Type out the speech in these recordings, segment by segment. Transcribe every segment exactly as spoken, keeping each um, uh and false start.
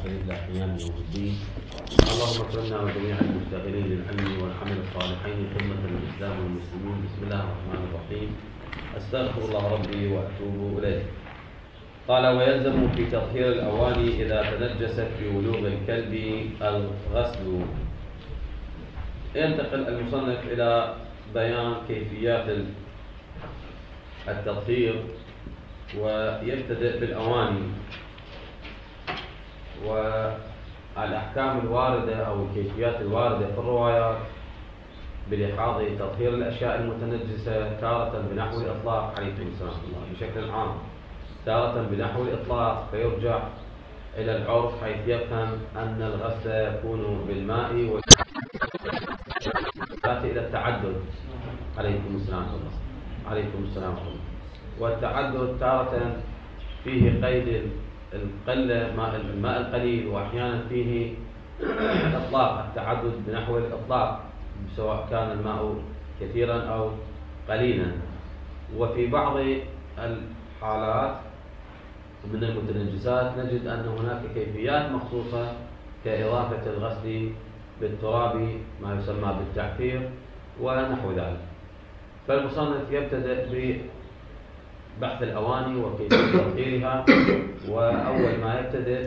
الآخرين إلى قيام يوم الدين. اللهم اكرمنا وجميع المشتغلين للعلم والعمل الصالحين خدمة الإسلام والمسلمين. بسم الله الرحمن الرحيم. أستغفر الله ربي وأتوب إليه. قال: ويلزم في تطهير الأواني إذا تنجست بولوغ الكلب الغسل. ينتقل المصنف إلى بيان كيفيات التطهير، ويبتدئ بالأواني والأحكام الواردة أو الكيفيات الواردة في الروايات بلحاظ تطهير الأشياء المتنجسة، تارة بنحو الإطلاق عليكم السلام الله بشكل عام، تارة بنحو الإطلاق فيرجع إلى العرف حيث يفهم أن الغسل يكون بالماء و تأتي إلى التعدد عليكم السلام الله عليكم السلام الله. والتعدد تارة فيه قيد القلة ماء الماء القليل، وأحيانا فيه الإطلاق التعدد بنحو الإطلاق سواء كان الماء كثيرا أو قليلا. وفي بعض الحالات من المتنجسات نجد أن هناك كيفيات مخصوصة كإضافة الغسل بالتراب ما يسمى بالتعفير ونحو ذلك. فالمصنف يبتدأ ببحث الأواني وكيفية تطهيرها، وأول ما يبتدأ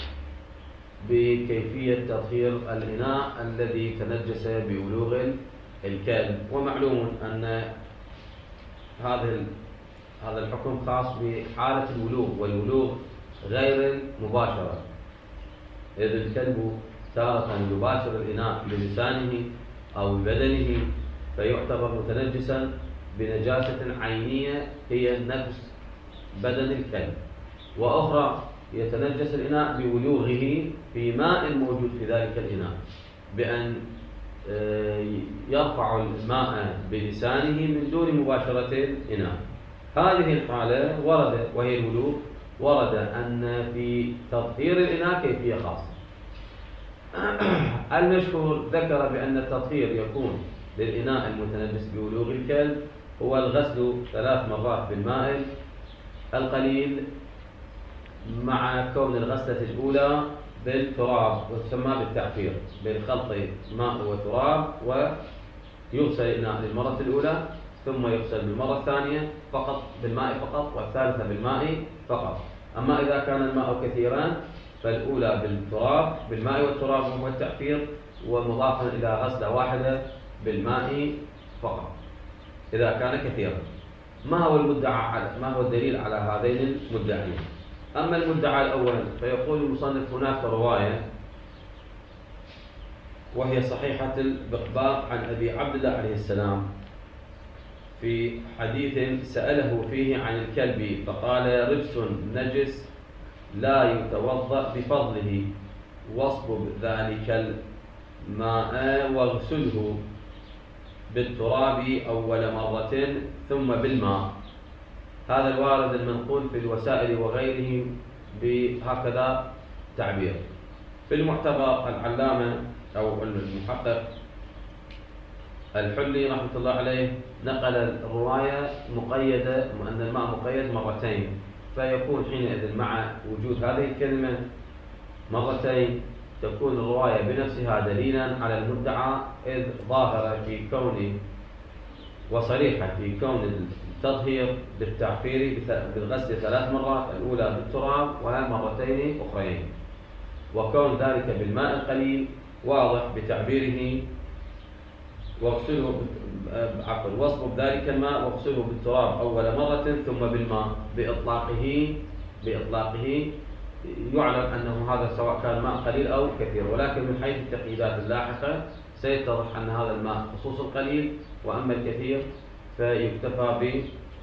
بكيفية تطهير الإناء الذي تنجس بولوغ الكلب. ومعلوم أن هذا هذا الحكم خاص بحالة الولوغ، والولوغ غير المباشرة، إذ الكلب تارة يباشر الإناء بلسانه أو ببدنه فيعتبر متنجسا بنجاسة عينية هي نفس بدن الكلب، وأخرى يتنجس الإناء بولوغه في ماء موجود في ذلك الإناء بأن يرفع الماء بلسانه من دون مباشرة الإناء. هذه الحالة ورد وهي الولوغ، ورد أن في تطهير الإناء كيفية خاصة. المشهور ذكر بأن التطهير يكون للإناء المتنجس بولوغ الكلب هو الغسل ثلاث مرات بالماء القليل مع كون الغسلة الأولى بالتراب، وتسمى بالتعفير بالخلط ماء وتراب، ويغسل الإناء للمرة الأولى ثم يغسل بالمرة الثانية فقط بالماء فقط، والثالثة بالماء فقط. أما إذا كان الماء كثيرا فالأولى بالتراب بالماء والتراب وهو التعفير، ومضافا إلى غسلة واحدة بالماء فقط إذا كان كثيرا. ما هو المدعى على ما هو الدليل على هذين المدعيين؟ أما المدعى الأول فيقول المصنف: هناك رواية وهي صحيحة البقباق عن أبي عبد الله عليه السلام في حديث سأله فيه عن الكلب فقال: رجس نجس لا يتوضأ بفضله، واصبب ذلك الماء واغسله بالتراب أول مرة ثم بالماء. هذا الوارد المنقول في الوسائل وغيره بهكذا تعبير. في المعتبر العلامة أو المحقق الحلي رحمة الله عليه نقل الرواية مقيدة أن الماء مقيد مرتين، فيكون حينئذ مع وجود هذه الكلمة مرتين تكون الرواية بنفسها دليلا على المدعى، إذ ظاهرة في كون وصريحة في كون التطهير بالتعفير بالغسل ثلاث مرات، الأولى بالتراب ومرتين أخرين، وكون ذلك بالماء القليل واضح بتعبيره واغسله عفوا واصبب ذلك الماء واغسله بالتراب أول مرة ثم بالماء بإطلاقه بإطلاقه يعلم أنه هذا سواء كان ماء قليل أو كثير، ولكن من حيث التقييدات اللاحقة سيتضح أن هذا الماء خصوص القليل، وأما الكثير فيكتفى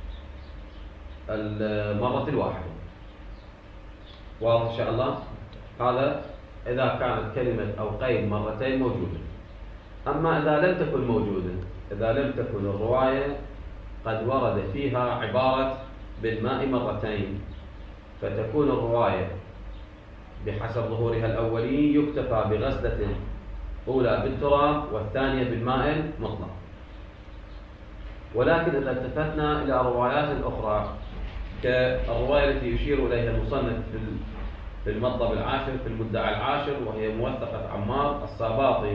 بالمرة الواحدة. واضح إن شاء الله؟ هذا إذا كانت كلمة أو قيد مرتين موجودة. أما إذا لم تكن موجودة، إذا لم تكن الرواية قد ورد فيها عبارة بالماء مرتين، فتكون الرواية بحسب ظهورها الأولي يكتفى بغسلة أولى بالتراب والثانية بالماء المطلق. ولكن إذا التفتنا إلى روايات أخرى كالرواية التي يشير إليها المصنف في في المطلب العاشر في المدعى العاشر، وهي موثقة عمار الصاباطي،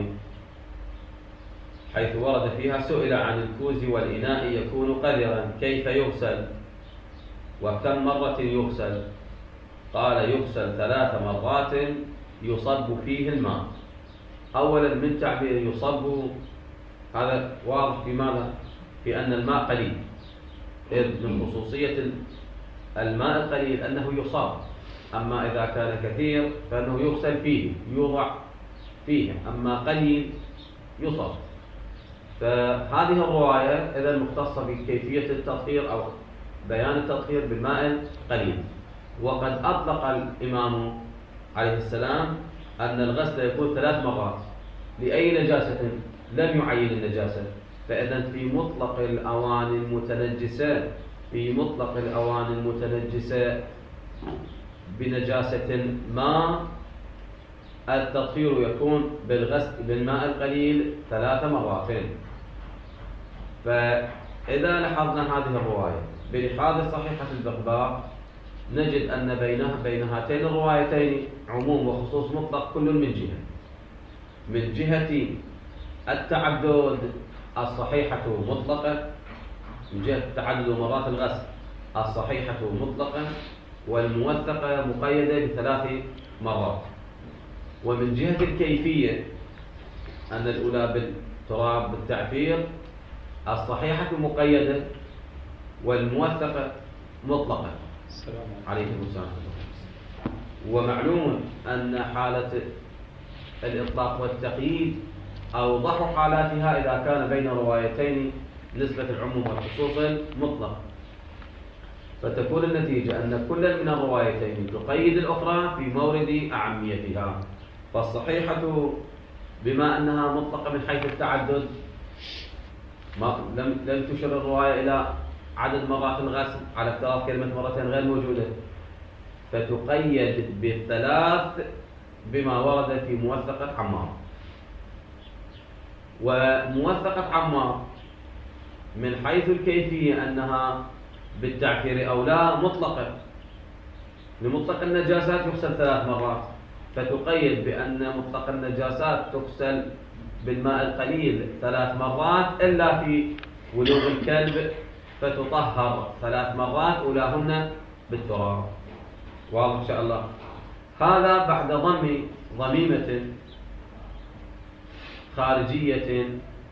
حيث ورد فيها: سئل عن الكوز والإناء يكون قذرا كيف يغسل وكم مرة يغسل؟ قال: يغسل ثلاث مرات يصب فيه الماء. أولا من تعبير يصب، هذا واضح في ماذا؟ في أن الماء قليل، إذ من خصوصية الماء القليل أنه يصاب، أما إذا كان كثير فإنه يغسل فيه، يوضع فيه، أما قليل يصاب. فهذه الرواية إذا مختصة بكيفية التطهير أو بيان التطهير بالماء القليل. وقد أطلق الإمام عليه السلام أن الغسل يكون ثلاث مرات لأي نجاسة، لم يعين النجاسة. فإذا في مطلق الأواني المتنجسة في مطلق الأواني المتنجسة بنجاسة ما، التطهير يكون بالغسل بالماء القليل ثلاث مرات. فإذا لاحظنا هذه الرواية بلحاظ صحيحة البغباء، نجد أن بينها بين هاتين الروايتين عموم وخصوص مطلق كل من جهة. من جهة التعدد الصحيحة مطلقة، من جهة تعدد مرات الغسل الصحيحة مطلقة، والموثقة مقيدة بثلاث مرات. ومن جهة الكيفية أن الأولى بالتراب بالتعفير الصحيحة مقيدة والموثقة مطلقة. عليكم السلام. ومعلوم أن حالة الإطلاق والتقييد أوضح حالاتها إذا كان بين روايتين نسبة العموم والخصوص المطلق، فتكون النتيجة أن كل من الروايتين تقيد الأخرى في مورد أعميتها. فالصحيحة بما أنها مطلقة من حيث التعدد، ما لم لم تشر الرواية إلى عدد مرات الغسل على افتراض كلمة مرتين غير موجودة، فتقيد بالثلاث بما ورد في موثقة عمار. وموثقة عمار من حيث الكيفية أنها بالتعفير أو لا مطلقة، لمطلق النجاسات يغسل ثلاث مرات، فتقيد بأن مطلق النجاسات تغسل بالماء القليل ثلاث مرات إلا في ولوغ الكلب، فتطهر ثلاث مرات أولاهن بالتراب. واضح إن شاء الله. هذا بعد ضم ضميمة خارجية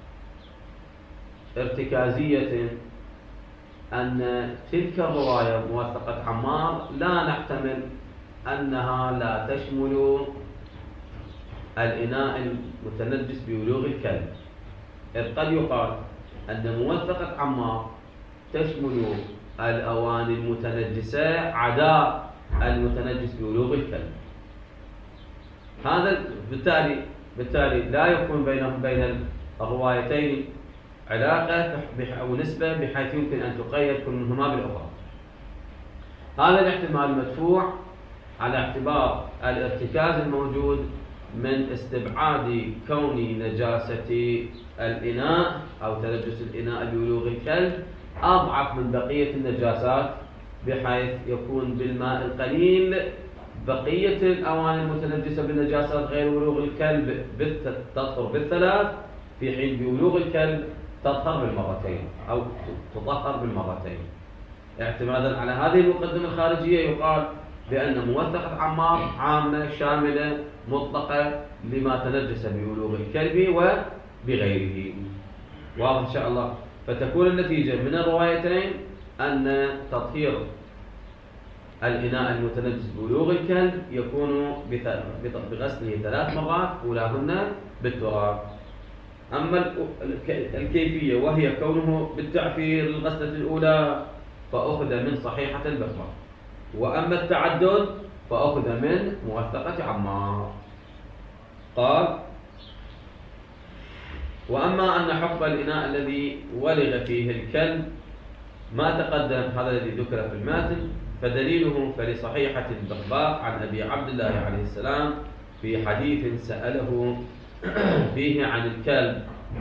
ارتكازية أن تلك الرواية موثقة عمار لا نحتمل أنها لا تشمل الإناء المتنجس بولوغ الكلب، إذ قد يقال أن موثقة عمار تشمل الأواني المتنجسة عدا المتنجس بولوغ الكلب. هذا بالتالي بالتالي لا يكون بينهم بين الروايتين علاقة أو نسبة بحيث يمكن أن تقيد كل منهما بالأخرى. هذا الاحتمال مدفوع على اعتبار الارتكاز الموجود من استبعاد كون نجاسة الإناء أو تنجس الإناء بولوغ الكلب أضعف من بقية النجاسات، بحيث يكون بالماء القليل بقية الأواني المتنجسة بالنجاسات غير ولوغ الكلب تطهر بالثلاث، في حين بولوغ الكلب تطهر بالمرتين أو تطهر بالمرتين. اعتمادا على هذه المقدمة الخارجية يقال بأن موثقة عمار عامة شاملة مطلقة لما تنجس بولوغ الكلب وبغيره. واضح إن شاء الله. فتكون النتيجة من الروايتين أن تطهير الإناء المتنجس بولوغ الكلب يكون بغسله ثلاث مرات أولاهن بالتراب. أما الكيفية وهي كونه بالتعفير الغسلة الأولى فأخذ من صحيحة البغباء، وأما التعدد فأخذ من موثقة عمار. قال: وأما أن حكم الإناء الذي ولغ فيه الكلب ما تقدم، هذا الذي ذكر في الماتن، فدليله فلصحيحة البغباء عن أبي عبد الله عليه السلام في حديث سأله فيه عن الكلب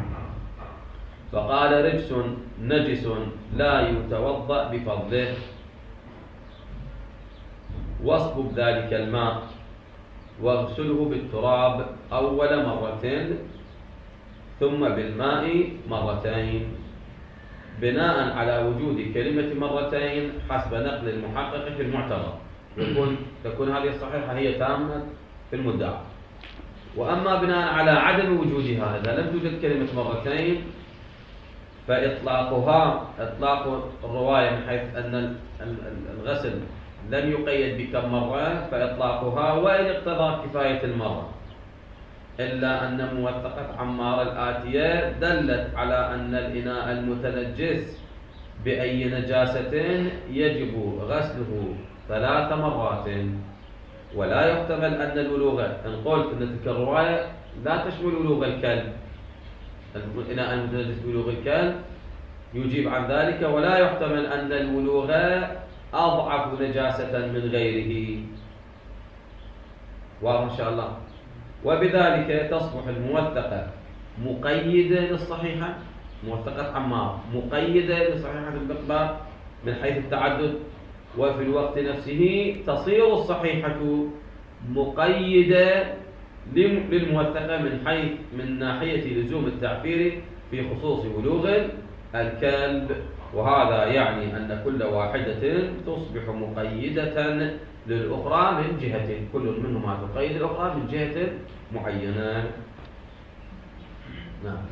فقال: رجس نجس لا يتوضأ بفضله. واصبب ذلك الماء واغسله بالتراب أول مرة ثم بالماء مرتين، بناء على وجود كلمة مرتين حسب نقل المحقق في المعتبر، يكون تكون هذه الصحيحة هي تامة في المدعى. وأما بناء على عدم وجودها، إذا لم توجد كلمة مرتين فإطلاقها إطلاق الرواية من حيث أن الغسل لم يقيد بكم مرة، فإطلاقها وإن اقتضى كفاية المرة، إلا أن موثقة عمار الآتية دلت على أن الإناء المتنجس بأي نجاسة يجب غسله ثلاث مرات، ولا يحتمل أن الولوغ، إن قلت أن تلك الرواية لا تشمل ولوغ الكلب، الإناء المتنجس بولوغ الكلب يجيب عن ذلك، ولا يحتمل أن الولوغ أضعف نجاسة من غيره. واضح إن شاء الله. وبذلك تصبح الموثقة مقيدة للصحيحة، موثقة عمار مقيدة لصحيحة البقباء من حيث التعدد، وفي الوقت نفسه تصير الصحيحة مقيدة للموثقة من حيث من ناحية لزوم التعفير في خصوص ولوغ الكلب. وهذا يعني أن كل واحدة تصبح مقيدة للأخرى من جهة، كل منهما تقيد الأخرى من جهة معينة. نعم.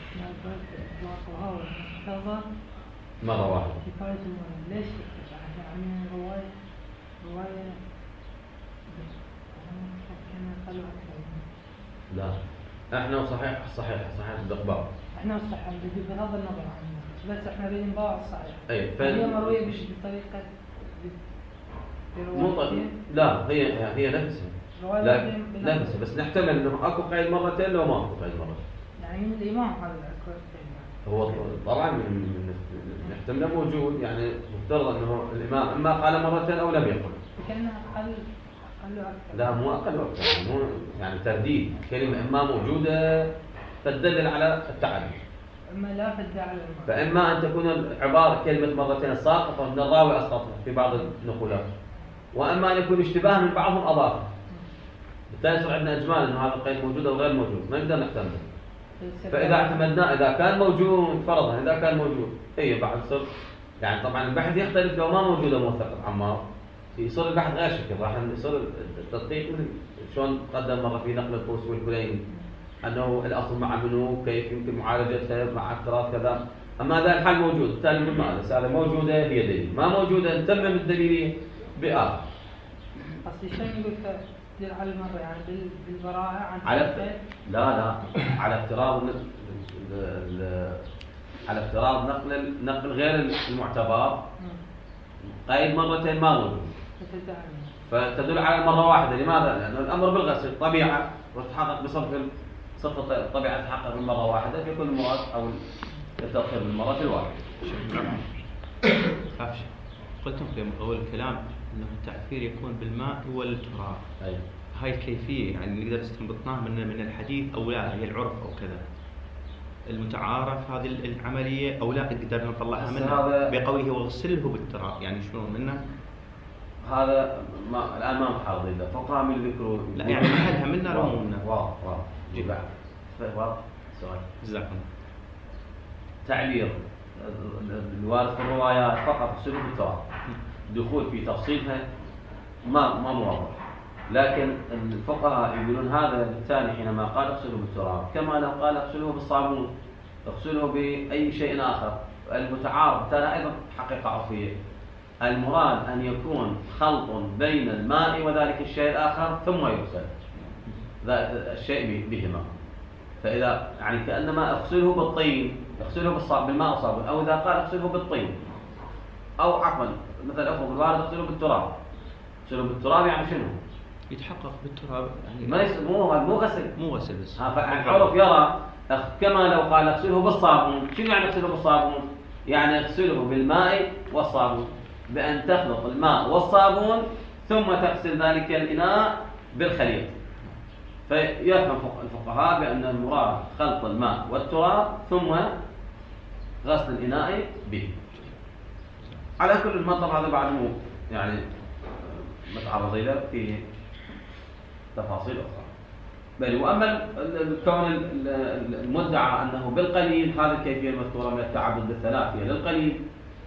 مرة واحدة. ليش؟ يعني رواية رواية لا، احنا صحيح صحيح صحيح الدقباء. احنا صحيح بغض النظر عنه، بس احنا بين باع الصحيح. اي ف... هي مروية مش بطريقة مو ط... لا هي هي نفسها. لا نفسها، بس نحتمل انه اكو قيد مرتين لو ما اكو قيد مرتين. يعني الامام هذا هو طبعا من, من نحتمل موجود، يعني مفترض انه الامام اما قال مرتين او لم يقل. كانها اقل اقل اكثر. لا مو اقل اكثر، مو يعني ترديد كلمه اما موجوده تدل على التعدد، اما لا تدل على المعنى. فاما ان تكون العباره كلمه مرتين ساقطه من الراوي اسقطها في بعض النقولات، واما ان يكون اشتباه من بعضهم اضافه، بالتالي يصير عندنا اجمال انه هذا القيد موجود او غير موجود، ما نقدر نحتمل. فاذا اعتمدنا اذا كان موجود فرضا، اذا كان موجود اي بعد صر يعني طبعا البحث يختلف لو ما موجوده موثقه عمار، يصير البحث غير شكل، راح يصير التدقيق من شلون تقدم مره في نقل القوس والكليني انه الاصل مع منو، كيف يمكن معالجتها مع افتراض كذا. اما اذا الحل موجود بالتالي نقول ما الرساله موجوده هي دليل، ما موجوده نتمم الدليل باخر. اصل شلون يقول تدل على المره يعني بالبراءه عن على لا لا على افتراض على افتراض نقل نقل غير المعتبر قيد مرتين ما موجود، فتدل على مرة واحدة. لماذا؟ لأن الأمر بالغسل طبيعة وتتحقق بصرف صفة الطبيعة تتحقق بالمرة واحدة في كل مرة، أو التأخير بالمرة الواحدة. قلتم في أول الكلام أنه التعفير يكون بالماء والتراب. أيوة. هاي الكيفية يعني نقدر نستنبطناها من من الحديث أو لا، هي العرف أو كذا المتعارف هذه العملية أو لا نقدر نطلعها منها بقوله وغسله بالتراب، يعني شلون منه؟ هذا ما الآن ما محاضر إذا فقها من ذكره. لا يعني محلها منا لو مو منا. واضح واضح. جيب بعد. واضح. سؤال. جزاكم الله. تعليق الوارد في الروايات فقط غسله بالتراب. دخول في تفصيلها ما ما موضح. لكن الفقهاء يقولون هذا الثاني حينما قال اغسله بالتراب كما لو قال اغسله بالصابون، اغسله بأي شيء آخر. المتعارف ترى أيضا حقيقة عرفية، المراد أن يكون خلط بين الماء وذلك الشيء الآخر ثم يغسل الشيء بهما. فإذا يعني كأنما اغسله بالطين، اغسله بالماء والصابون، أو إذا قال اغسله بالطين، أو عفوا مثلا أخذ الوارد اغسله بالتراب. اغسله بالتراب يعني شنو؟ يتحقق بالتراب يعني ما يس... مو مو غسل مو غسل بس. ها فالعرف يرى أخ... كما لو قال اغسله بالصابون. شنو يعني اغسله بالصابون؟ يعني اغسله بالماء والصابون، بأن تخلط الماء والصابون ثم تغسل ذلك الإناء بالخليط. فيفهم الفقهاء بأن المراد خلط الماء والتراب ثم غسل الإناء به. على كل المطلب هذا بعد مو يعني متعرضين له فيه تفاصيل أخرى. بل وأما كون المدعى أنه بالقليل، هذه الكيفية المذكورة من التعبد بالثلاث هي للقليل،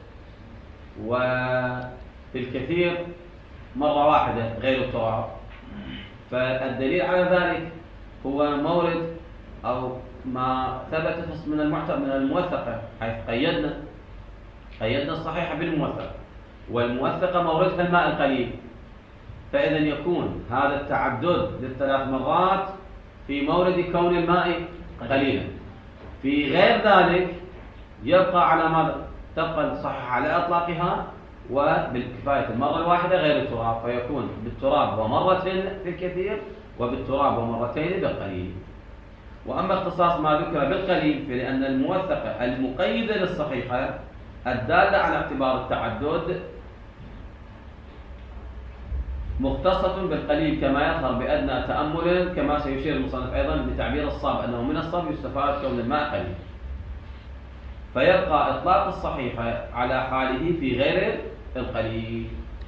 وفي الكثير مرة واحدة غير التراب. فالدليل على ذلك هو مورد أو ما ثبت من من الموثقة، حيث قيدنا قيدنا الصحيحة بالموثقة، والموثقة موردها الماء القليل. فإذا يكون هذا التعدد للثلاث مرات في مورد كون الماء قليلا. في غير ذلك يبقى على ماذا؟ تبقى الصحيحة على إطلاقها وبالكفاية المرة الواحدة غير التراب، فيكون بالتراب ومرتين في الكثير وبالتراب ومرتين بالقليل. وأما اختصاص ما ذكر بالقليل فلأن الموثقة المقيدة للصحيحة الدالة على اعتبار التعدد مختصة بالقليل كما يظهر بأدنى تأمل، كما سيشير المصنف أيضا بتعبير الصاب أنه من الصاب يستفاد كون الماء قليل، فيبقى إطلاق الصحيحة على حاله في غير القليل.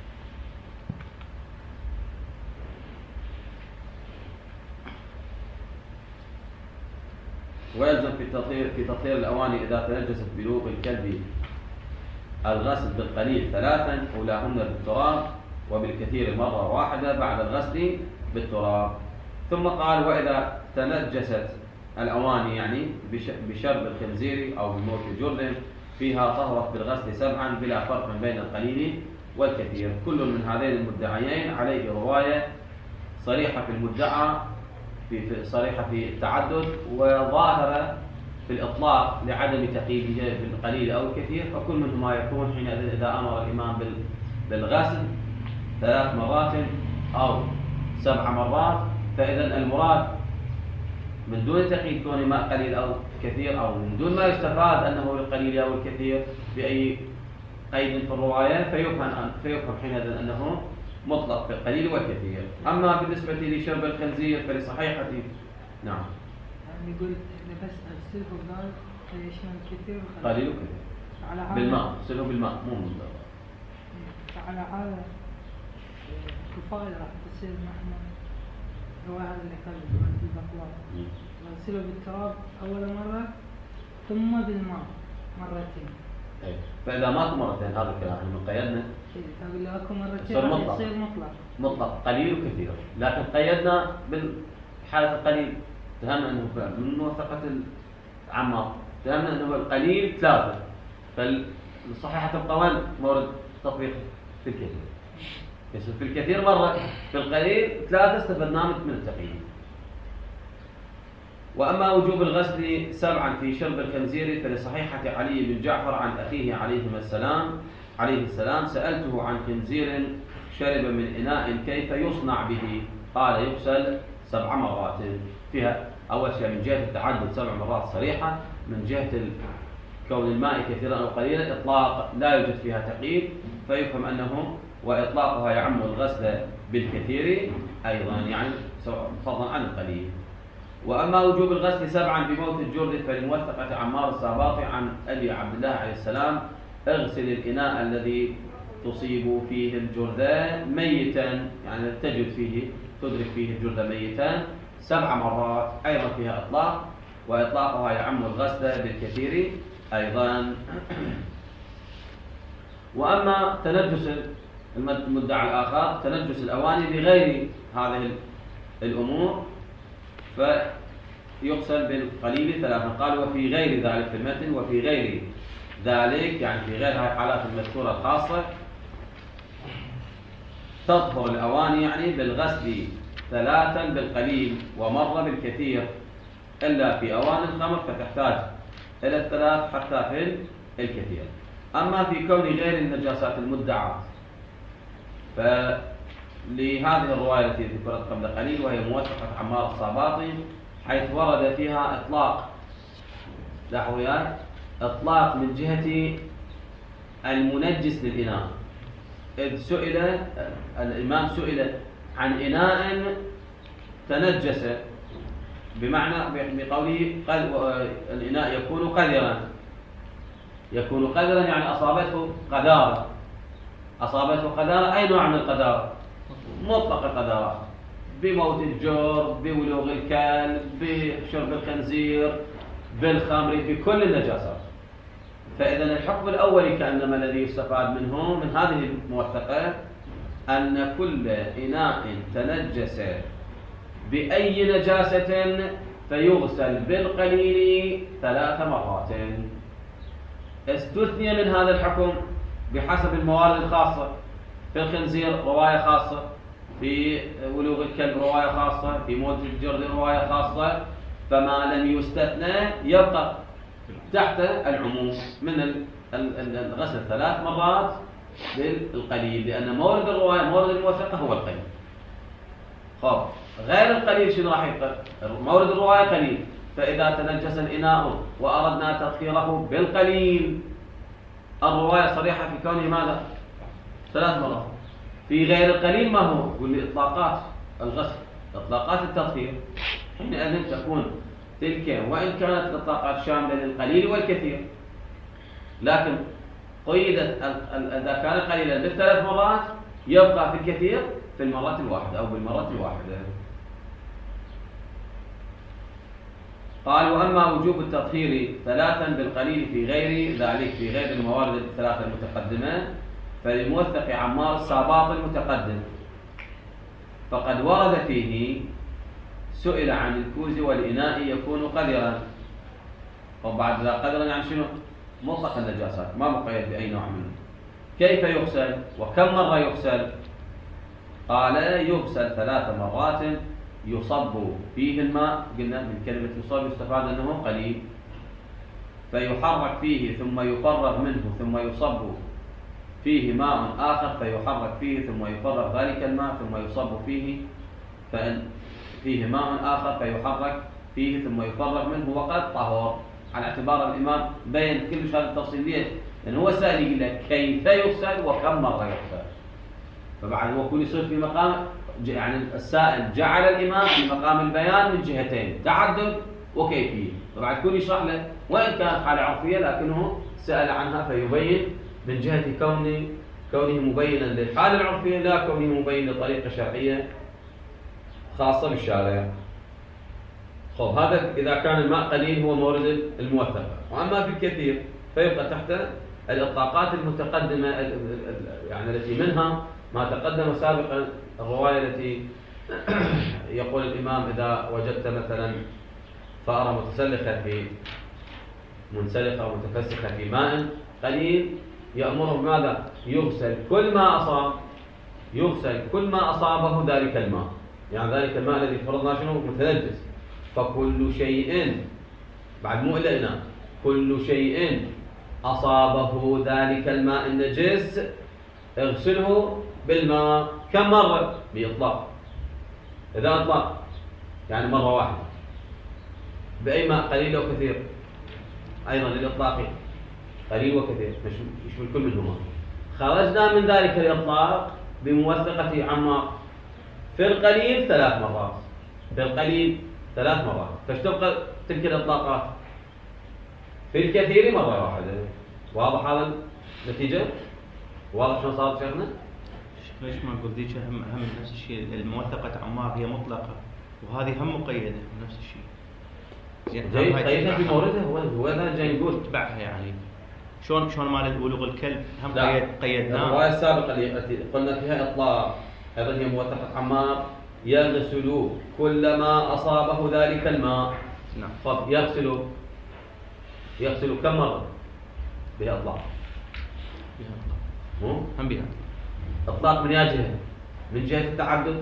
ويلزم في تطهير في تطهير الأواني إذا تنجست بلوغ الكلب الغسل بالقليل ثلاثا، أولاهن بالتراب وبالكثير مرة واحدة بعد الغسل بالتراب. ثم قال: وإذا تنجست الأواني يعني بشرب الخنزير أو بموت جرد فيها طهرت بالغسل سبعا بلا فرق بين القليل والكثير. كل من هذين المدعيين عليه رواية صريحة في المدعى في صريحة في التعدد، وظاهرة في الإطلاق لعدم تقييده بالقليل أو الكثير، فكل منهما يكون حينئذ إذا أمر الإمام بالغسل ثلاث مرات أو سبع مرات، فإذا المراد من دون تقييد كون ماء قليل أو كثير، أو من دون ما يستفاد أنه القليل أو الكثير بأي قيد في الرواية، فيفهم فيفهم حينئذ أنه مطلق في القليل والكثير. أما بالنسبة لشرب الخنزير فلصحيحة نعم يعني يقول إحنا بس نغسله قال يشمل كثير قليل وكثير بالماء، غسله بالماء مو مضطر. فعلى هذا الكفاية راح تصير نحن الرواية هذا اللي قال في البقلاء نغسله بالتراب أول مرة ثم بالماء مرتين. أي. فإذا ماكو مرتين هذا الكلام احنا من قيدنا تقول له اكو مرتين راح يصير مطلق مطلق قليل وكثير، لكن قيدنا بالحالة القليل فهمنا انه من موثقة العمار فهمنا انه القليل ثلاثة، فالصحيحة تبقى وين مورد تطبيق في الكثير، يصير في الكثير مرة في القليل ثلاثة استفدنا من التقييد. وأما وجوب الغسل سبعا في شرب الخنزير فلصحيحة علي بن جعفر عن أخيه عليهما السلام عليه السلام: سألته عن خنزير شرب من إناء كيف يصنع به؟ قال: يغسل سبع مرات. فيها أول شيء من جهة التعدد سبع مرات صريحة، من جهة كون الماء كثيرا أو قليلا إطلاق لا يوجد فيها تقييد، فيفهم أنه وإطلاقها يعم الغسل بالكثير أيضا يعني فضلا عن القليل. وأما وجوب الغسل سبعا بموت الجرد فلموثقة عمار الساباطي عن أبي عبد الله عليه السلام: اغسل الإناء الذي تصيب فيه الجرد ميتا، يعني تجد فيه تدرك فيه الجرد ميتا سبع مرات، أيضا فيها إطلاق، وإطلاقها يعم الغسل بالكثير أيضا. وأما تنجس المدعى الآخر تنجس الأواني بغير هذه الأمور فيغسل بالقليل ثلاثا. قال: وفي غير ذلك في المتن، وفي غير ذلك يعني في غير هذه الحالات المذكورة الخاصة تطهر الأواني يعني بالغسل ثلاثا بالقليل ومرة بالكثير، إلا في أواني الخمر فتحتاج إلى الثلاث حتى في الكثير. أما في كون غير النجاسات المدعاة فلهذه الرواية التي ذكرت قبل قليل وهي موثقة عمار الساباطي حيث ورد فيها إطلاق لاحظوا إطلاق من جهة المنجس للإناء، إذ سئل الإمام سئل عن إناء تنجس، بمعنى بقوله الإناء يكون قذرا، يكون قذرا يعني أصابته قذارة، أصابته قذارة أي نوع من القذارة؟ مطلق القذارات، بموت الجرب، بولوغ الكلب، بشرب الخنزير، بالخمر، بكل النجاسات. فإذا الحكم الأولي كأنما الذي يستفاد منه من هذه الموثقة أن كل إناء تنجس بأي نجاسة فيغسل بالقليل ثلاث مرات. استثني من هذا الحكم بحسب الموارد الخاصة. في الخنزير رواية خاصة، في ولوغ الكلب رواية خاصة، في موت الجرد رواية خاصة، فما لم يستثنى يبقى تحت العموم من الغسل ثلاث مرات بالقليل، لأن مورد الرواية مورد الموثقة هو القليل. خب غير القليل شنو راح يبقى؟ مورد الرواية قليل، فإذا تنجس الإناء وأردنا تطهيره بالقليل، الرواية صريحة في كونه ماذا؟ ثلاث مرات. في غير القليل ما هو؟ يقول لي إطلاقات الغسل، إطلاقات التطهير، حينئذ تكون تلك وإن كانت الإطلاقات شاملة للقليل والكثير، لكن قيدت إذا كان قليلا بالثلاث مرات يبقى في الكثير في المرة الواحدة أو بالمرة الواحدة. قال: وأما وجوب التطهير ثلاثا بالقليل في غير ذلك في غير الموارد الثلاثة المتقدمة فللموثق عمار الساباط المتقدم، فقد ورد فيه: سئل عن الكوز والإناء يكون قذرا. وبعد ذا قذرا يعني شنو؟ مطلق النجاسات، ما مقيد بأي نوع منه. كيف يغسل وكم مرة يغسل؟ قال: يغسل ثلاث مرات يصب فيه الماء، قلنا من كلمة يصب يستفاد أنه قليل، فيحرك فيه ثم يفرغ منه ثم يصب فيه ماء آخر فيحرك فيه ثم يفرغ ذلك الماء ثم يصب فيه فإن فيه ماء آخر فيحرك فيه ثم يفرغ منه وقد طهر. على اعتبار الإمام بين كل هذه التفصيلية، لأن هو سائل يقول لك كيف يغسل وكم مرة يغسل، فبعد هو كل يصير في مقام، يعني السائل جعل الإمام في مقام البيان من جهتين، تعدد وكيفية، فبعد كل يشرح له وإن كانت حالة عرفية لكنه سأل عنها فيبين من جهة كونه كونه مبينا للحالة العرفية لا كونه مبين لطريقة شرعية خاصة بالشارع. خب هذا إذا كان الماء قليل هو مورد الموثقة. وأما في الكثير فيبقى تحت الإطلاقات المتقدمة، يعني التي منها ما تقدم سابقا، الرواية التي يقول الإمام: إذا وجدت مثلا فأرة متسلخة في منسلخة ومتفسخة في ماء قليل يأمره بماذا؟ يغسل كل ما أصاب، يغسل كل ما أصابه ذلك الماء، يعني ذلك الماء الذي فرضنا شنو؟ متنجس. فكل شيء، بعد مو إلا إناء، كل شيء أصابه ذلك الماء النجس اغسله بالماء. كم مرة؟ بإطلاق. إذا أطلق يعني مرة واحدة. بأي ماء؟ قليل أو كثير؟ أيضا للإطلاق قليل وكثير، يشمل كل منهما. خرجنا من ذلك الإطلاق بموثقة عمار: في القليل ثلاث مرات، في القليل ثلاث مرات، فاش تبقى تلك الإطلاقات؟ في الكثير مرة واحدة. واضح هذا النتيجة؟ واضح شلون صارت شيخنا؟ ليش ما نقول ذيك هم هم نفس الشيء، الموثقة عمار هي مطلقة وهذه هم مقيدة نفس الشيء. جيد، قيدها في موردها، هو هو هذا جاي نقول تبعها يعني. شلون شلون مال ولوغ الكلب هم قيد قيدناه. الرواية السابقة التي قلنا فيها إطلاق أيضا هي موثقة عمار: يغسل كلما أصابه ذلك الماء. نعم. طب يغسل يغسل كم مرة؟ بها إطلاق. بها إطلاق. هم بها إطلاق من أي جهة؟ من جهة التعدد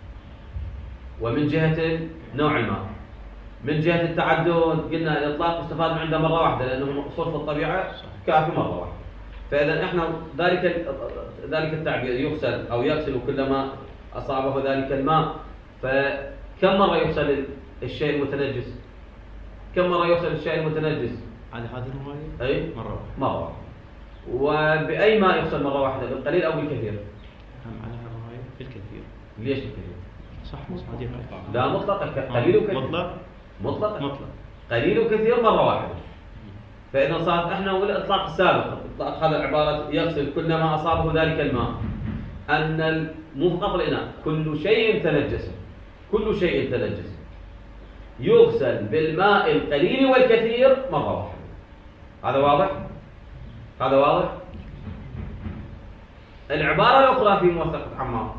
ومن جهة نوع الماء. من جهة التعدد قلنا الإطلاق مستفاد من عنده مرة واحدة لأنه صرف الطبيعة كافي مرة واحدة. فإذا إحنا ذلك ذلك التعبير يغسل أو يغسل كلما أصابه ذلك الماء، فكم مرة يغسل الشيء المتنجس؟ كم مرة يغسل الشيء المتنجس؟ على هذه الرواية؟ أي مرة واحدة. مرة واحدة. وبأي ماء يغسل مرة واحدة؟ بالقليل أو بالكثير؟ هم على الرواية بالكثير. ليش بالكثير؟ صح صحيح. لا مطلقة، قليل وكثير. مطلق مطلق مطلق قليل وكثير مرة واحدة. فإذا صارت إحنا والإطلاق السابق، إطلاق هذا عبارة يغسل كلما أصابه ذلك الماء، أن مو فقط الإناء، كل شيء تنجس، كل شيء تنجس يغسل بالماء القليل والكثير مرة واحدة. هذا واضح؟ هذا واضح؟ العبارة الأخرى في موثقة عمار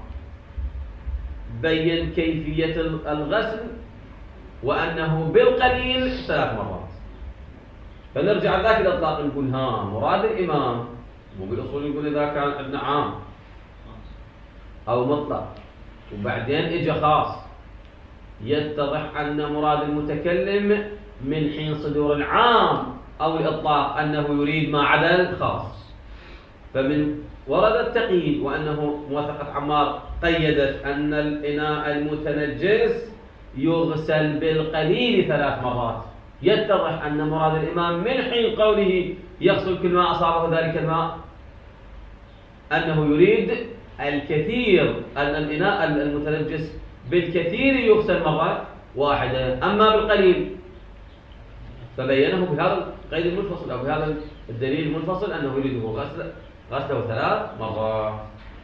بين كيفية الغسل وأنه بالقليل ثلاث مرات. فنرجع لذاك الإطلاق نقول ها مراد الإمام مو بالأصول نقول إذا كان عندنا عام أو مطلق وبعدين إجا خاص، يتضح أن مراد المتكلم من حين صدور العام أو الإطلاق أنه يريد ما عدا الخاص. فمن ورد التقييد وأنه موثقة عمار قيدت أن الإناء المتنجس يغسل بالقليل ثلاث مرات، يتضح أن مراد الإمام من حين قوله يغسل كل ما أصابه ذلك الماء أنه يريد الكثير، أن الإناء المتنجس بالكثير يغسل مرة واحدة، أما بالقليل فبينه بهذا القيد المنفصل أو بهذا الدليل المنفصل أنه يريده غسل غسله ثلاث مرات.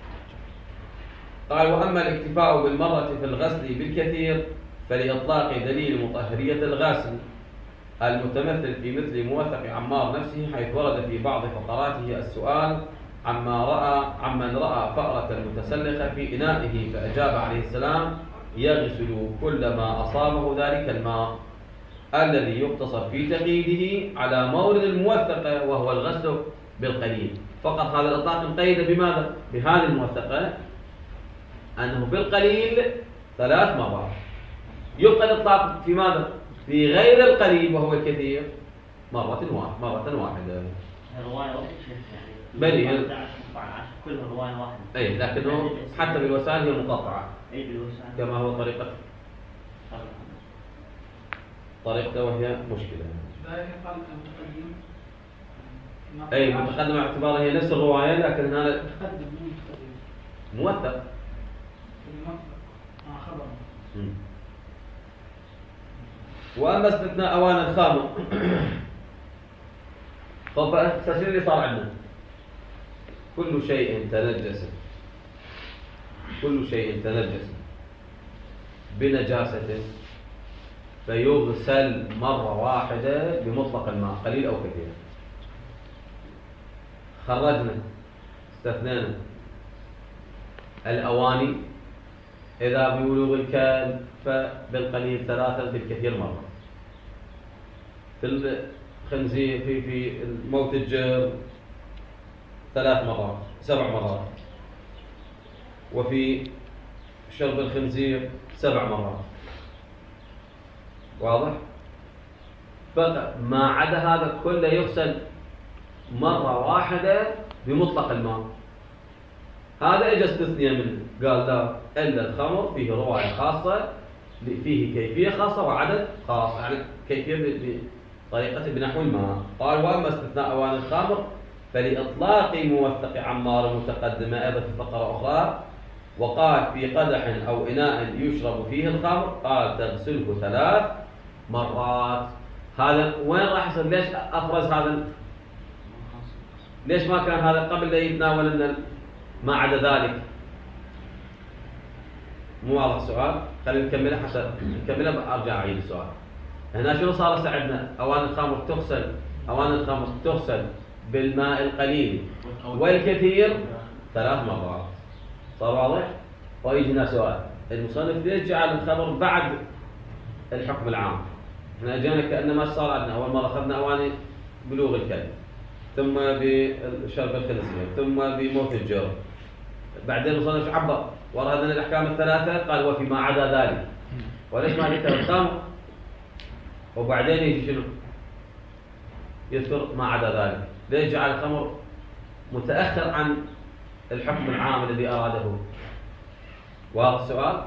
قال وأما الاكتفاء بالمرة في الغسل بالكثير فلإطلاق دليل مطهرية الغاسل المتمثل في مثل موثق عمار نفسه، حيث ورد في بعض فقراته السؤال عما رأى عمن رأى فأرة متسلخة في إنائه، فأجاب عليه السلام يغسل كل ما أصابه ذلك الماء، الذي يقتصر في تقييده على مورد الموثقة وهو الغسل بالقليل فقط. هذا الإطلاق مقيد بماذا؟ بهذه الموثقة أنه بالقليل ثلاث مرات. يبقى الإطلاق في ماذا؟ في غير القليل وهو الكثير مرة واحدة مرة واحدة. الرواية واحدة بلي يعني كلها رواية واحدة. أي لكنه حتى بالوسائل هي مقطعة. أي بالوسائل. كما هو طريقة طريقته وهي مشكلة. ذلك قال المتقدم. أي متقدم اعتباره هي نفس الرواية لكن هذا متقدم مو متقدم. موثق. آه خبر. وأما استثناء أوان الخامر فالتفسير اللي صار عندنا كل شيء تنجس كل شيء تنجس بنجاسة فيغسل مرة واحدة بمطلق الماء قليل أو كثير. خرجنا استثنينا الأواني إذا ببلوغ الكلب فبالقليل ثلاثة بالكثير مرة، في الخنزير في في موت الجر ثلاث مرات سبع مرات، وفي شرب الخنزير سبع مرات. واضح؟ فقط ما عدا هذا كله يغسل مرة واحدة بمطلق الماء. هذا اجى استثنية منه قال لا إلا الخمر فيه رواية خاصة فيه كيفية خاصة وعدد خاص، يعني كيفية بطريقة بنحو الماء. قال وأما استثناء أوان الخمر فلإطلاق موثق عمار المتقدمة أيضا في فقرة أخرى، وقال في قدح أو إناء يشرب فيه الخمر قال تغسله ثلاث مرات. هذا وين راح يصير؟ ليش أفرز هذا؟ ليش ما كان هذا قبل لا يتناول لنا ما عدا ذلك؟ مو واضح السؤال؟ خلينا نكمله حتى نكمله أرجع أعيد السؤال. هنا شنو صار هسه عندنا؟ أوان الخمر تغسل أوان الخمر تغسل بالماء القليل والكثير ثلاث مرات. صار واضح؟ ويجينا سؤال المصنف ليش جعل الخمر بعد الحكم العام؟ احنا اجينا كأنما صار عندنا أول مرة أخذنا أواني بلوغ الكلب، ثم بشرب الخنزير، ثم بموت الجرح. بعدين المصنف عبر وراء هذه الأحكام الثلاثة قال وفيما عدا ذلك. وليش ما ذكر الخمر وبعدين يجي شنو؟ يذكر ما عدا ذلك. ليش جعل الخمر متأخر عن الحكم العام الذي أراده؟ واضح السؤال؟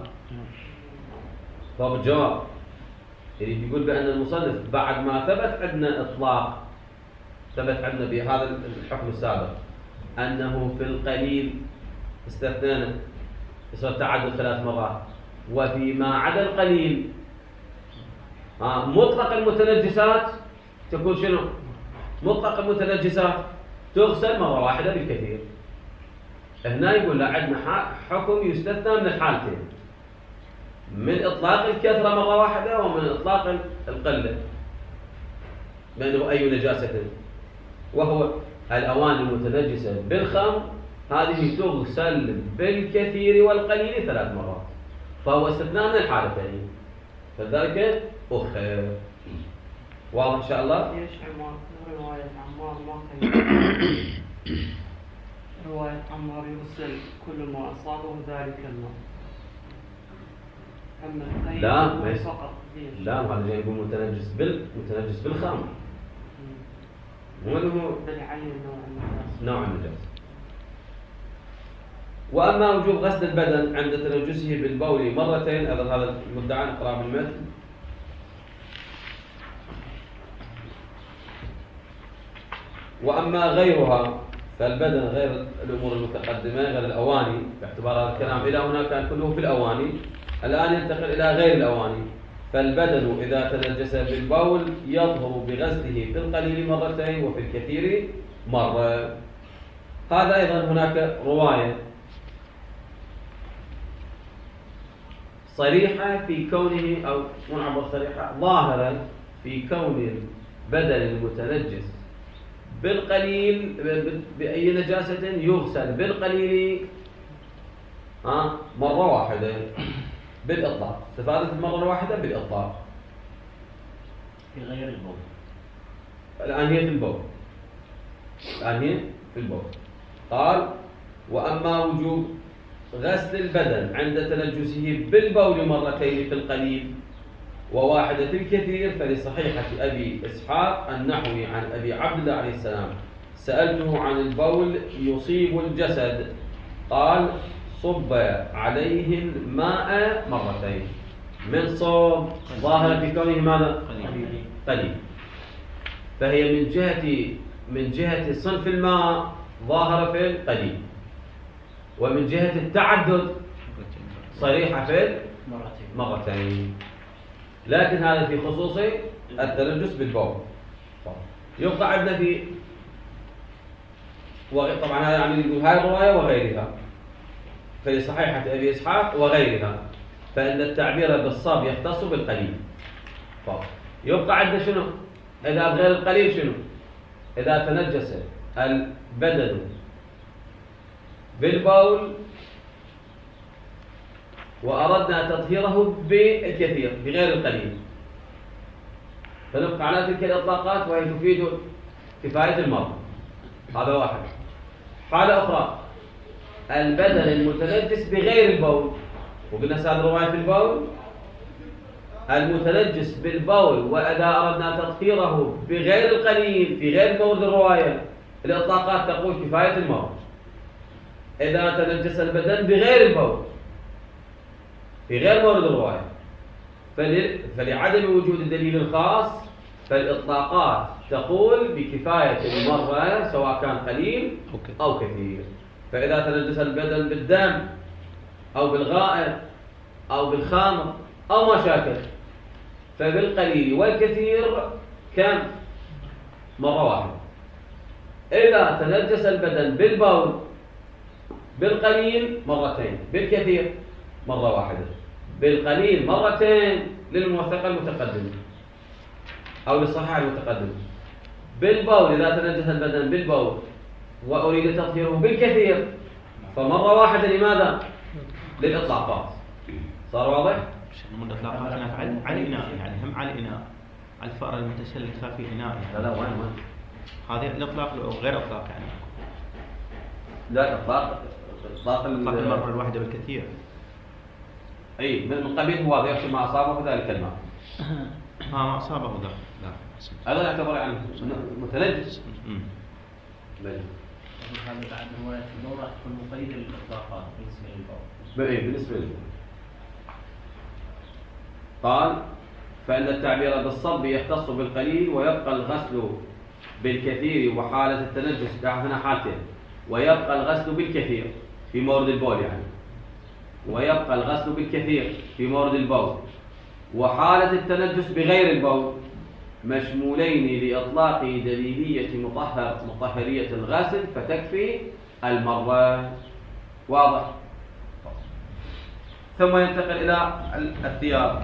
طب الجواب يريد يقول بأن المصنف بعد ما ثبت عندنا إطلاق، ثبت عندنا بهذا الحكم السابق أنه في القليل استثنينا يصير تعدد ثلاث مرات، وفيما عدا القليل آه مطلق المتنجسات تكون شنو؟ مطلق المتنجسات تغسل مرة واحدة بالكثير. هنا يقول لا عندنا حكم يستثنى من الحالتين، من إطلاق الكثرة مرة واحدة ومن إطلاق القلة، بأنه أي نجاسة، وهو الأواني المتنجسة بالخمر هذه تغسل بالكثير والقليل ثلاث مرات، فهو استثناء من الحالتين، فذلك أخر. واضح إن شاء الله؟ ليش عمار رواية عمار ما كان رواية عمار يغسل كل ما أصابه ذلك الماء؟ أما لا ما فقط لا هذا جاي يقول متنجس بال متنجس بالخمر، مو انه بالعين نوع النجاسة. نوع النجاسة. واما وجوب غسل البدن عند تنجسه بالبول مرتين، ايضا هذا المدعى نقرأ بالمثل. واما غيرها فالبدن غير الامور المتقدمه غير الاواني، باعتبار هذا الكلام الى هنا كان كله في الاواني، الان ينتقل الى غير الاواني. فالبدن اذا تنجس بالبول يظهر بغسله في القليل مرتين وفي الكثير مره. هذا ايضا هناك روايه صريحه في كونه، او مو عبر صريحه، ظاهره في كون البدن المتنجس بالقليل بأي نجاسة يغسل بالقليل ها مرة واحدة بالإطلاق. استفادة المرة الواحدة بالإطلاق في غير البول. الآن هي في البول، الآن هي في البول. قال وأما وجوب غسل البدن عند تنجسه بالبول مرتين في القليل وواحدة في الكثير فلصحيحة أبي إسحاق النحوي عن أبي عبد الله عليه السلام سألته عن البول يصيب الجسد قال صب عليه الماء مرتين. من صوب ظاهر في كونه ماذا؟ قليل. فهي من جهة من جهة صنف الماء ظاهرة في القليل، ومن جهة التعدد صريحة في مرتين. لكن هذا في خصوص التنجس بالبول. يبقى عندنا في طبعا هذا يعني يقول هاي الرواية وغيرها في صحيحة أبي إسحاق وغيرها، فإن التعبير بالصاب يختص بالقليل. يبقى عندنا شنو؟ إذا غير القليل شنو؟ إذا تنجس البدن بالبول وأردنا تطهيره بالكثير بغير القليل، فنبقى على تلك الإطلاقات وهي تفيد كفاية المرء. هذا واحد. حالة أخرى البدن المتنجس بغير البول، وقلنا هذه الرواية في البول، المتنجس بالبول وإذا أردنا تطهيره بغير القليل في غير مورد الرواية الإطلاقات تقول كفاية المرء. إذا تنجس البدن بغير البول في غير مورد الرواية فلعدم وجود الدليل الخاص فالإطلاقات تقول بكفاية المرة سواء كان قليل أو كثير. فإذا تنجس البدن بالدم أو بالغائط أو بالخمر أو ما شاكل فبالقليل والكثير كم؟ مرة واحدة. إذا تنجس البدن بالبول بالقليل مرتين، بالكثير مرة واحدة. بالقليل مرتين للموثقة المتقدمة أو للصحيح المتقدم. بالبول إذا تنجس البدن بالبول وأريد تطهيره بالكثير فمرة واحدة. لماذا؟ للإطلاقات. صار واضح؟ من الإطلاقات هناك على الإناء، يعني هم على الإناء، على الفأر المتسلخة في إناء. لا لا وين وين؟ هذه الإطلاق أو غير إطلاق يعني؟ لا إطلاق إطلاق المرة الواحدة بالكثير. أي من قبيل هو هذا ما أصابه ذلك الماء. ها ما أصابه ذا. لا. هذا يعتبر يعني متنجس. هذا بعد رواية البول راح تكون مقيدة للإطلاقات بالنسبة للبول. بإيه بالنسبة للبول. قال فإن التعبير بالصب يختص بالقليل ويبقى الغسل بالكثير وحالة التنجس هنا حالتين، ويبقى الغسل بالكثير في مورد البول يعني، ويبقى الغسل بالكثير في مورد البول وحالة التنجس بغير البول مشمولين لإطلاق دليلية مطهر مطهرية الغسل فتكفي المرة. واضح؟ ثم ينتقل إلى الثياب.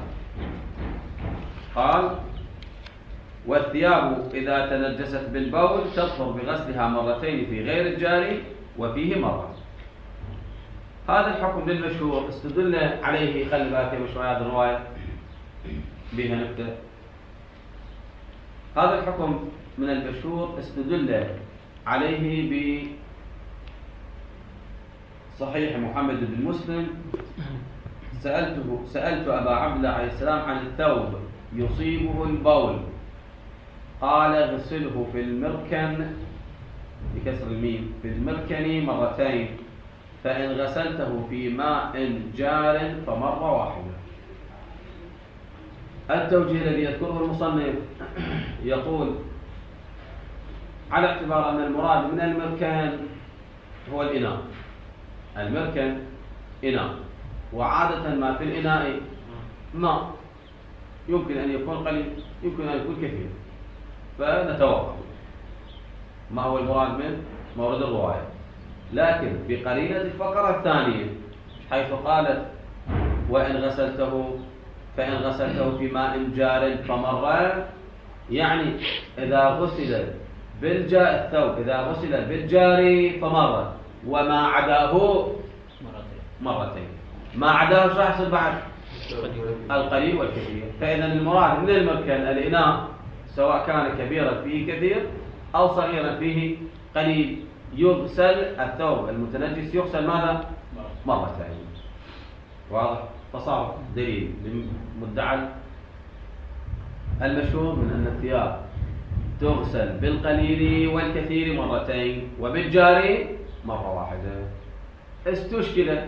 قال والثياب إذا تنجست بالبول تطهر بغسلها مرتين في غير الجاري وفيه مرة. هذا الحكم للمشهور استدل عليه، خلي بالك يا مشروع هذه الرواية بها نكتة. هذا الحكم من المشهور استدل عليه بصحيح محمد بن مسلم. سألته سألت أبا عبد الله عليه السلام عن الثوب يصيبه البول، قال غسله في المركن بكسر الميم في المركن مرتين، فإن غسلته في ماء جار فمرة واحدة. التوجيه الذي يذكره المصنف يقول على اعتبار أن المراد من المركن هو الإناء. المركن إناء، وعادة ما في الإناء ماء، يمكن أن يكون قليل يمكن أن يكون كثير، فنتوقف ما هو المراد من مورد الرواية. لكن بقرينة الفقرة الثانية حيث قالت وإن غسلته فإن غسلته في ماء جار فمرة، يعني إذا غسل بالجار الثوب إذا غسل بالجاري فمرة، وما عداه مرتين. ما عداه شو يحصل بعد؟ القليل والكثير. فإذا المراد من المركن الإناء سواء كان كبيرا فيه كثير أو صغيرا فيه قليل، يغسل الثوب المتنجس يغسل ماذا؟ مرتين. واضح؟ فصار دليل لمدعى المشهور من أن الثياب تغسل بالقليل والكثير مرتين وبالجاري مرة واحدة. استشكل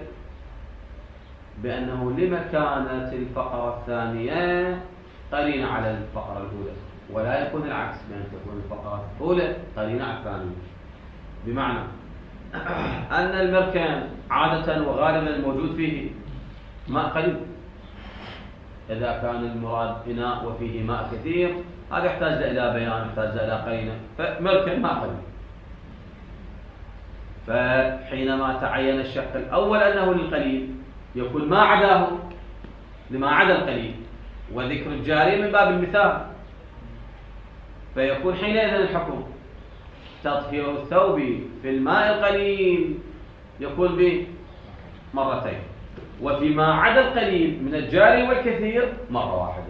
بأنه لما كانت الفقرة الثانية قرينة على الفقرة الأولى، ولا يكون العكس، بأن تكون الفقرة الأولى قرينة على الثانية. بمعنى أن المركن عادة وغالبا الموجود فيه ماء قليل. إذا كان المراد إناء وفيه ماء كثير هذا يحتاج إلى بيان، يحتاج إلى قرينة، فمركن ماء قليل. فحينما تعين الشق الأول أنه للقليل يكون ما عداه لما عدا القليل، وذكر الجاري من باب المثال، فيكون حينئذ الحكم تطهير الثوب في الماء القليل يكون بمرتين، وفيما عدا القليل من الجاري والكثير مرة واحدة.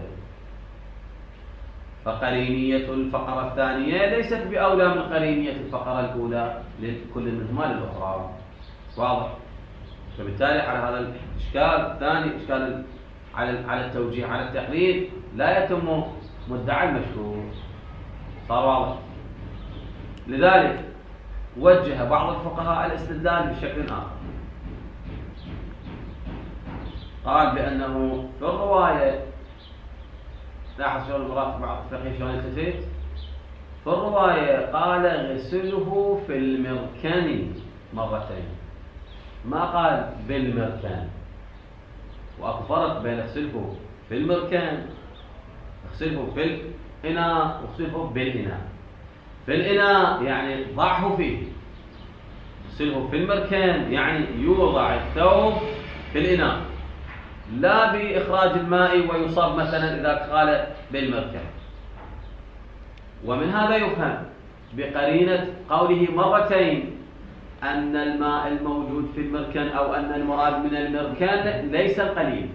فقرينية الفقرة الثانية ليست بأولى من قرينية الفقرة الأولى لكل منهما للأخرى. واضح؟ فبالتالي على هذا الإشكال الثاني، إشكال على على التوجيه على التقليد، لا يتم مدعى المشهور. صار واضح؟ لذلك وجه بعض الفقهاء الاستدلال بشكل آخر. قال بأنه في الرواية، لاحظ شلون المراد بعض الفقيه شلون التفت؟ في الرواية قال غسله في المركن مرتين، ما قال بالمركن. واكو فرق بين اغسله في المركن، اغسله في الإناء، واغسله بالإناء. في الإناء يعني ضعه فيه، اغسله في المركن يعني يوضع الثوب في الإناء، لا بإخراج الماء ويصاب مثلا إذا قال بالمركن. ومن هذا يفهم بقرينة قوله مرتين أن الماء الموجود في المركن أو أن المراد من المركن ليس القليل،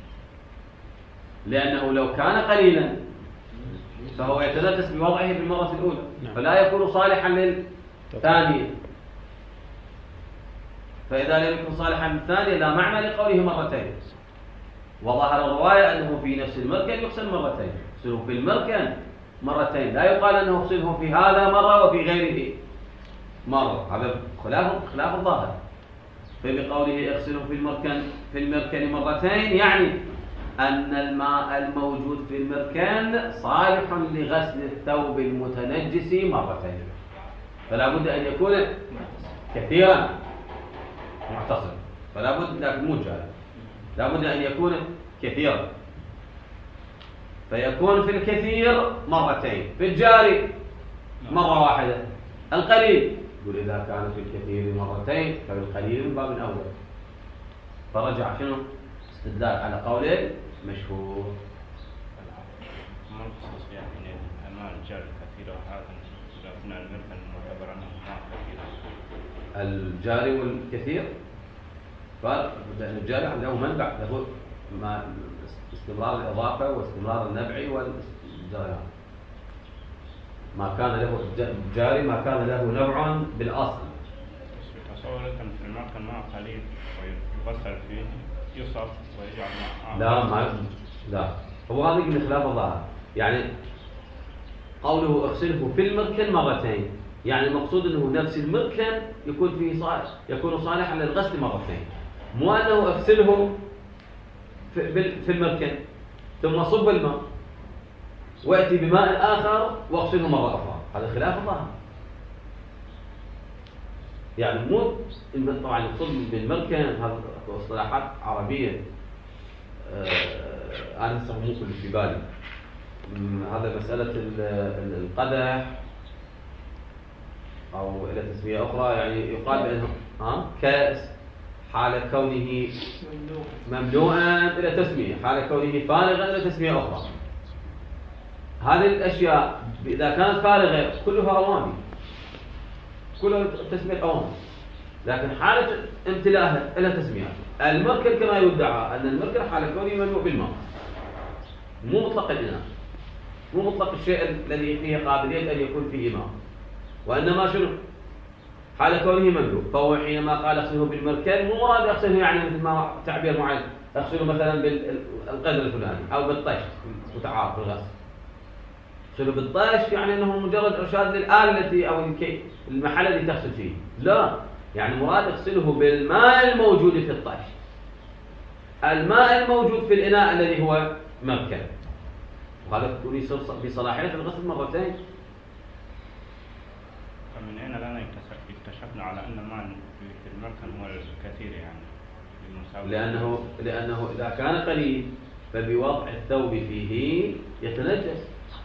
لأنه لو كان قليلا فهو يتنجس بوضعه في المرة الأولى، فلا يكون صالحا للثانية. فإذا لم يكن صالحا للثانية لا معنى لقوله مرتين. وظهر الرواية أنه في نفس المركن يغسل مرتين، يغسله في المركن مرتين، لا يقال أنه يغسله في هذا مرة وفي غيره مرة، هذا خلاف خلاف الظاهر. فبقوله اغسله في المركن في المركن مرتين يعني أن الماء الموجود في المركن صالح لغسل الثوب المتنجس مرتين، فلا بد أن يكون كثيرا معتصم، فلا بد لكن مو جاري، لا بد أن يكون كثيرا، فيكون في الكثير مرتين، في الجاري مرة واحدة، القليل يقول إذا كان في الكثير مرتين ففي القليل من باب أولى. فرجع شنو؟ استدلال على قوله مشهور. ما الخصوص يعني أمام الجار الكثير وهذا إذا كنا المركن معتبر أنه ما كثير. الجاري والكثير فرق، لأن الجاري له منبع، له ما استمرار الإضافة واستمرار النبع والجريان. ما كان له الجاري ما كان له نبع بالأصل. تصور أنت في المركن ماء قليل ويغسل فيه يصب ويجعل ماء. لا ما لا هو هذا من خلاف الظاهر. يعني قوله اغسله في المركن مرتين، يعني المقصود انه نفس المركن يكون فيه صالح، يكون صالحا للغسل مرتين، مو انه اغسله في, في المركن ثم صب الماء واتي بماء اخر واغسله مره اخرى. هذا خلاف الظاهر. يعني مو طبعا المقصود بالمركن هذا اصطلاحات عربيه آه انا هسه مو كل في بالي. هذا مساله القدح أو إلى تسمية أخرى، يعني يقال بأنه ها كأس حال كونه مملوءا إلى تسمية، حال كونه فارغا إلى تسمية أخرى. هذه الأشياء إذا كانت فارغة كلها أواني، كلها تسمية أواني، لكن حالة امتلاءها إلى تسمية. المركب كما يدعى أن المركب حال كونه مملوء بالماء، مو مطلق الإناء، مو مطلق الشيء الذي فيه قابلية أن يكون فيه ماء، وإنما شنو؟ حال كونه مملوء. فهو حينما قال اغسله بالمركن مو مراد يغسله يعني مثل ما تعبير معين اغسله مثلا بالقدر الفلاني أو بالطشت متعارف بالغسل. اغسله بالطشت يعني أنه مجرد إرشاد للآلة التي أو المحل الذي تغسل فيه، لا، يعني مراد اغسله بالماء الموجود في الطشت، الماء الموجود في الإناء الذي هو مركن، وهذا يصير بصلاحية الغسل مرتين. من هنا لنا اكتشفنا على أن الماء في المركن هو الكثير يعني لأنه لأنه إذا كان قليل فبوضع الثوب فيه يتنجس،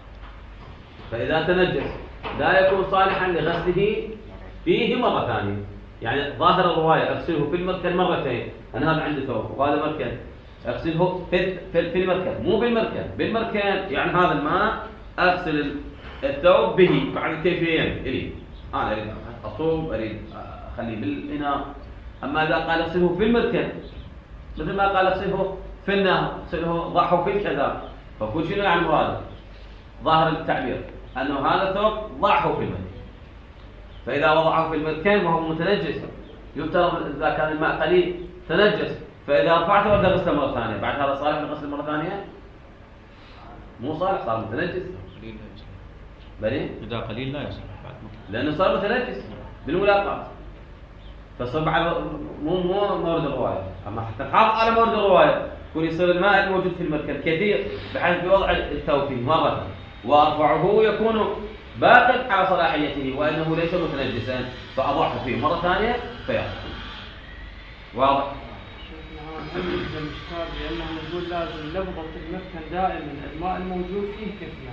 فإذا تنجس لا يكون صالحا لغسله فيه مرة ثانية. يعني ظاهر الرواية اغسله في المركن مرتين، أنا هذا عندي ثوب وهذا مركن، اغسله في في المركن مو بالمركن، بالمركن يعني هذا الماء اغسل الثوب به بعد كيفية إلي أنا أريد أصوب أريد أخليه بالإناء. أما إذا قال اغسله في المركن مثل ما قال اغسله في النهر، اغسله ضعه في كذا، فكل شيء يعني مراده ظاهر التعبير أنه هذا ثوب ضعه في المركن، فإذا وضعه في المركن وهو متنجس يفترض إذا كان الماء قليل تنجس، فإذا رفعته وبدأ غسله مرة ثانية، بعد هذا صالح للغسل مرة ثانية؟ مو صالح، صار متنجس. بلي؟ إذا قليل لا يصلح بعد، لأنه صار متنجس بالملاقات، فصار بعد مو مو مورد الرواية. أما حتى نحافظ على مورد الرواية يكون يصير الماء الموجود في المركب كثير بحيث بوضع الثوب فيه مرة وأرفعه يكون باقٍ على صلاحيته وأنه ليس متنجسا، فأضعه فيه مرة ثانية فيصح. واضح؟ المشكال لأنه نقول لازم لفظة المركن دائما الماء الموجود فيه كثيرا.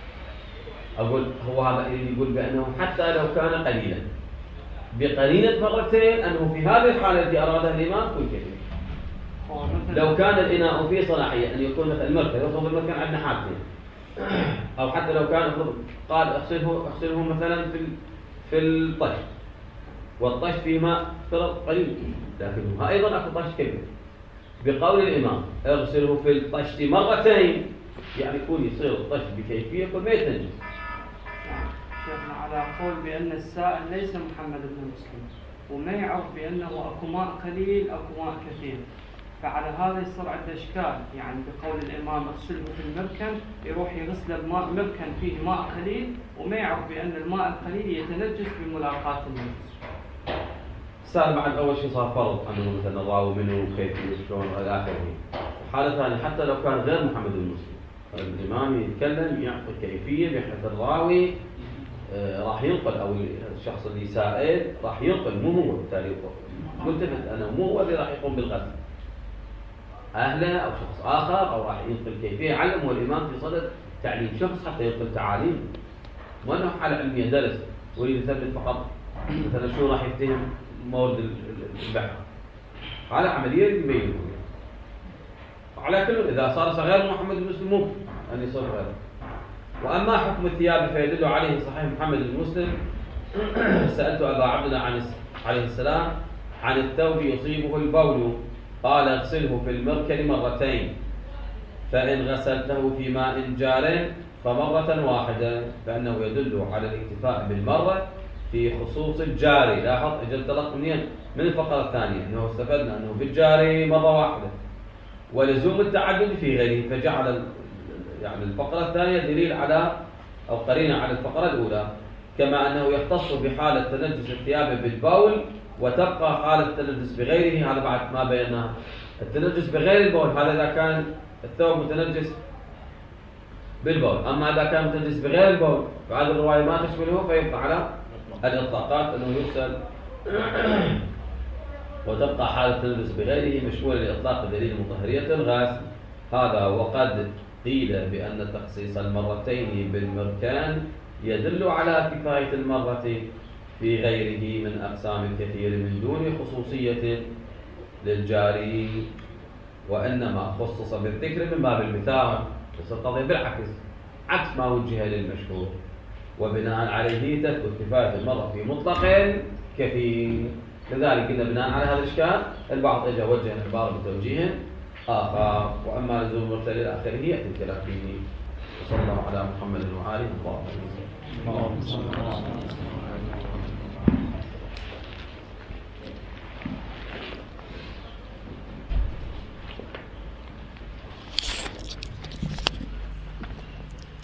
أقول هو هذا يقول بأنه حتى لو كان قليلا بقرينة مرتين أنه في هذه الحالة التي أرادها الإمام يكون كثير. لو كان الإناء فيه صلاحية أن يكون مثل المركن، يوصف المركن عندنا حالتين، أو حتى لو كان قال اغسله اغسله مثلا في في الطشت، والطشت فيه ماء فرض قليل لكنه أيضا أكو طشت كبير، بقول الإمام اغسله في الطشت مرتين يعني يكون يصير الطشت بكيفية يكون ما يتنجس. شيخنا على قول بأن السائل ليس محمد بن مسلم وما يعرف بأنه أكو ماء قليل أكو ماء كثير، فعلى هذا يصير عنده إشكال. يعني بقول الإمام اغسله في المركن يروح يغسله بماء مركن فيه ماء قليل وما يعرف بأن الماء القليل يتنجس بملاقاة النجس. السائل بعد أول شيء صار فرض أنه مثلا الراوي منه وكيف وشلون إلى آخره. حالة ثانية حتى لو كان غير محمد بن مسلم الإمام يتكلم يعطي كيفية بحيث الراوي آه راح ينقل أو الشخص اللي سائل راح ينقل مو هو بالتالي ملتفت أنا مو هو اللي راح يقوم بالغسل، أهله أو شخص آخر أو راح ينقل كيفية علم، والإمام في صدد تعليم شخص حتى ينقل تعاليم، مو أنه حالة علمية درس ويريد يثبت فقط مثلا شو راح يفتهم مورد البحر، هذا عملية يبين. على كل إذا صار صغير محمد بن مسلم ممكن أن يصير غيره. وأما حكم الثياب فيدل عليه صحيح محمد بن مسلم. سألت أبا عبد الله عن عليه السلام عن الثوب يصيبه البول، قال اغسله في المركل مرتين، فإن غسلته في ماء جار فمرة واحدة، فإنه يدل على الاكتفاء بالمرة في خصوص الجاري. لاحظ اجى انطلق منين؟ من الفقرة الثانية، انه استفدنا انه بالجاري مرة واحدة ولزوم التعدد في غيره، فجعل يعني الفقرة الثانية دليل على او قرينة على الفقرة الأولى. كما انه يختص بحالة تنجس الثياب بالبول وتبقى حالة التنجس بغيره، هذا بعد ما بيناه. التنجس بغير البول هذا اذا كان الثوب متنجس بالبول، اما اذا كان متنجس بغير البول فهذه الرواية ما تشمله، فيبقى على الإطلاقات أنه يغسل وتبقى حالة التنجس بغيره مشمولة لإطلاق دليل مطهرية الغسل. هذا وقد قيل بأن تخصيص المرتين بالمركان يدل على كفاية المرة في غيره من أقسام كثير من دون خصوصية للجاري، وإنما خصص بالذكر من باب المثال، بس القضية بالعكس عكس ما وجه للمشهور، وبناء عليه تثبت كفاية المرة في مطلق كثير. لذلك قلنا بناء على هذا الإشكال البعض اجى وجه العبارة بتوجيه آخر، وأما لزوم المرسل إلى آخره يأتي الكلام فيه. وصلى الله على محمد وآله وصحبه.